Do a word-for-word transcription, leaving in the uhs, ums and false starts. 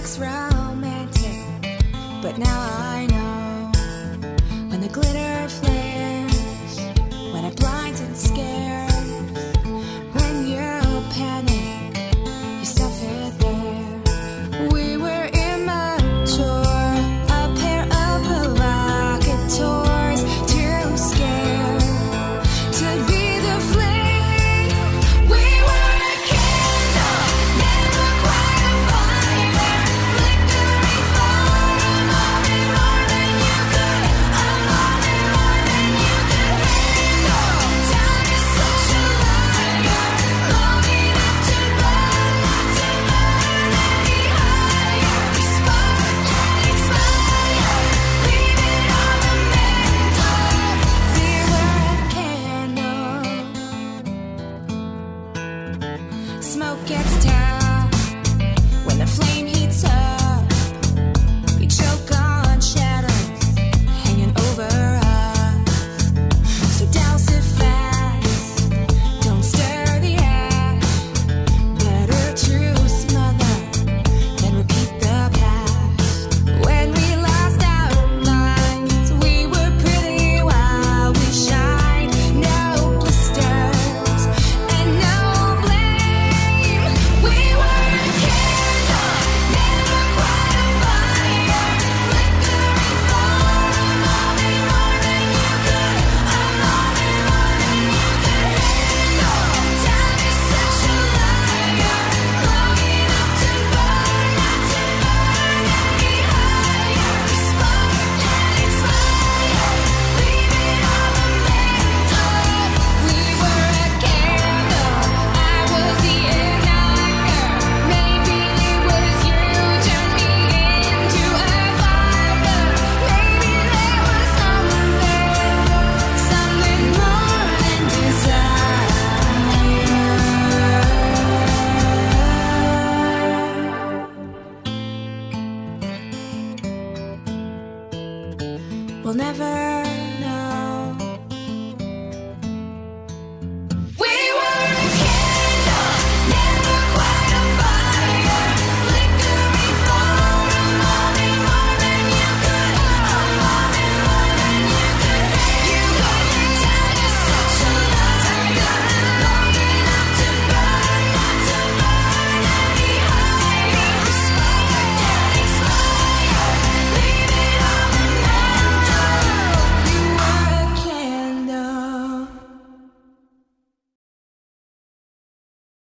looks romantic, but now I know when the glitter flares, when it blinds and scares, when you panic, you suffer there. We were immature, a pair of provocateurs, too scared to be the flame. We were a candle, never quite a fire, flickering flame, a moment more than you could, a moment more than you could handle. Time is such a liar, long enough to burn, not to burn any higher. We spark and expire, leave it on the mantle. We were a candle. Smoke gets tough when the flame heats up. We choke on shadows hanging over us. So douse it fast, don't stir the ash. Better to smother than repeat the past. When we lost our minds, we were pretty while we shined. No blisters and no blame. We were a candle, never quite a fire, flickering flame, a moment more than you could, a moment more than you could handle. Time is such a liar, long enough to burn, not to burn any higher. We spark and expire, leave it on the mantle. We were a candle, I was the igniter. Maybe it was you turned me into a fire. Maybe there was something, something more than desire. We'll never